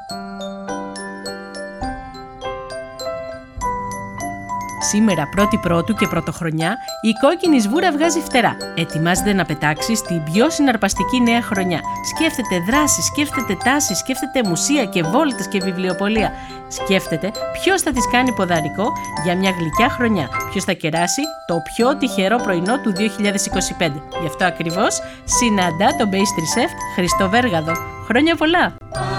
Σήμερα, πρώτη Πρώτου και πρωτοχρονιά, η κόκκινη σβούρα βγάζει φτερά. Ετοιμάζεται να πετάξει στην πιο συναρπαστική νέα χρονιά. Σκέφτεται δράσεις, σκέφτεται τάσεις, σκέφτεται μουσεία και βόλτες και βιβλιοπωλεία. Σκέφτεται ποιος θα της κάνει ποδαρικό για μια γλυκιά χρονιά. Ποιος θα κεράσει το πιο τυχερό πρωινό του 2025. Γι' αυτό ακριβώς συναντά τον pastry chef Χριστό Βέργαδο. Χρόνια πολλά!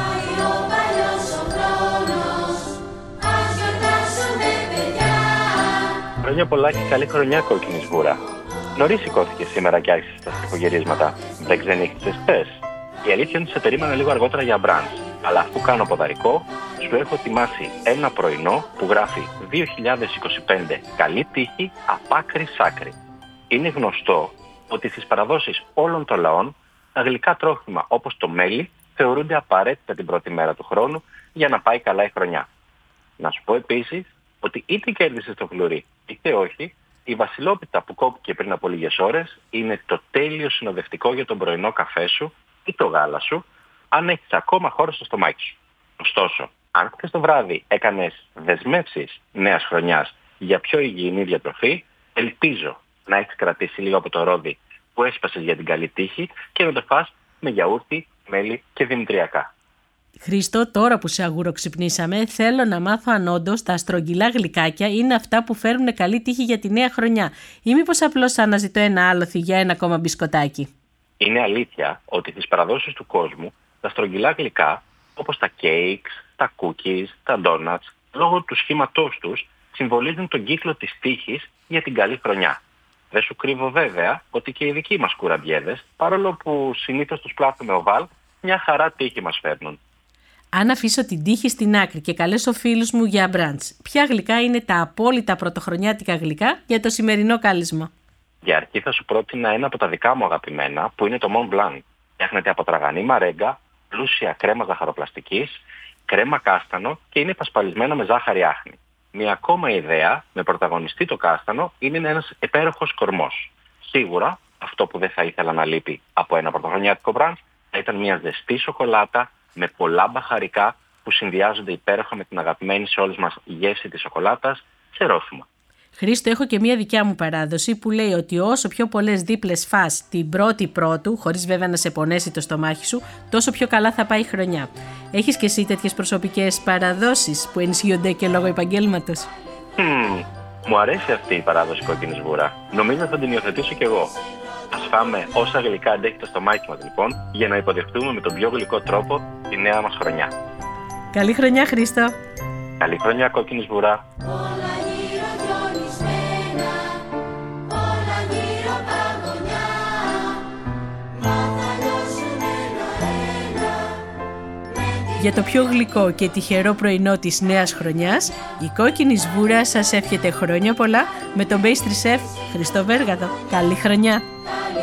Χρόνια πολλά και καλή χρονιά, κόκκινη σβούρα. Νωρίς σηκώθηκε σήμερα και άρχισε τα στριφογυρίσματα. Δεν ξενύχτησες χθες? Η αλήθεια είναι ότι σε περίμενα λίγο αργότερα για μπραντς. Αλλά αφού κάνω ποδαρικό, σου έχω ετοιμάσει ένα πρωινό που γράφει 2025 καλή τύχη απ' άκρη σ' άκρη. Είναι γνωστό ότι στις παραδόσεις όλων των λαών, τα γλυκά τρόφιμα όπως το μέλι θεωρούνται απαραίτητα την πρώτη μέρα του χρόνου για να πάει καλά η χρονιά. Να σου πω επίσης ότι είτε κέρδισες το φλουρί είτε όχι, η βασιλόπιτα που κόπηκε πριν από λίγες ώρες είναι το τέλειο συνοδευτικό για τον πρωινό καφέ σου ή το γάλα σου, αν έχεις ακόμα χώρο στο στομάχι σου. Ωστόσο, αν χθες το βράδυ έκανες δεσμεύσεις νέας χρονιάς για πιο υγιεινή διατροφή, ελπίζω να έχεις κρατήσει λίγο από το ρόδι που έσπασες για την καλή τύχη και να το φας με γιαούρτι, μέλι και δημητριακά. Χρήστο, τώρα που σε αγουροξυπνήσαμε, θέλω να μάθω αν όντως τα στρογγυλά γλυκάκια είναι αυτά που φέρουν καλή τύχη για τη νέα χρονιά ή μήπως απλώς αναζητώ ένα άλοθη για ένα ακόμα μπισκοτάκι. Είναι αλήθεια ότι στις παραδόσεις του κόσμου τα στρογγυλά γλυκά, όπως τα cakes, τα cookies, τα donuts, λόγω του σχήματός τους, συμβολίζουν τον κύκλο της τύχης για την καλή χρονιά. Δεν σου κρύβω βέβαια ότι και οι δικοί μας κουραμπιέδες, παρόλο που συνήθως τους πλάθουμε οβάλ, μια χαρά τύχη μας φέρνουν. Αν αφήσω την τύχη στην άκρη και καλέσω φίλους μου για μπραντς, ποια γλυκά είναι τα απόλυτα πρωτοχρονιάτικα γλυκά για το σημερινό κάλεσμα? Για αρχή θα σου πρότεινα ένα από τα δικά μου αγαπημένα, που είναι το Mont Blanc. Φτιάχνεται από τραγανή μαρέγκα, πλούσια κρέμα ζαχαροπλαστικής, κρέμα κάστανο και είναι πασπαλισμένο με ζάχαρη άχνη. Μια ακόμα ιδέα με πρωταγωνιστή το κάστανο είναι ένας υπέροχος κορμός. Σίγουρα αυτό που δεν θα ήθελα να λείπει από ένα πρωτοχρονιάτικο μπραντς θα ήταν μια ζεστή σοκολάτα με πολλά μπαχαρικά που συνδυάζονται υπέροχα με την αγαπημένη σε όλους μας γεύση της σοκολάτας σε ρόφημα. Χρήστο, έχω και μια δικιά μου παράδοση που λέει ότι όσο πιο πολλές δίπλες φας την πρώτη Πρώτου, χωρίς βέβαια να σε πονέσει το στομάχι σου, τόσο πιο καλά θα πάει η χρονιά. Έχεις και εσύ τέτοιες προσωπικές παραδόσεις που ενισχύονται και λόγω επαγγέλματος? Μου αρέσει αυτή η παράδοση, κόκκινη σβούρα. Νομίζω θα την υιοθετήσω κι εγώ. Ας φάμε όσα γλυκά αντέχει το στομάχι μας λοιπόν, για να υποδεχτούμε με τον πιο γλυκό τρόπο τη νέα μας χρονιά. Καλή χρονιά, Χρήστο! Καλή χρονιά, κόκκινη σβούρα! Για το πιο γλυκό και τυχερό πρωινό της νέας χρονιάς, η κόκκινη σβούρα σας εύχεται χρόνια πολλά με τον pastry chef Χριστό Βέργαδο. Καλή χρονιά!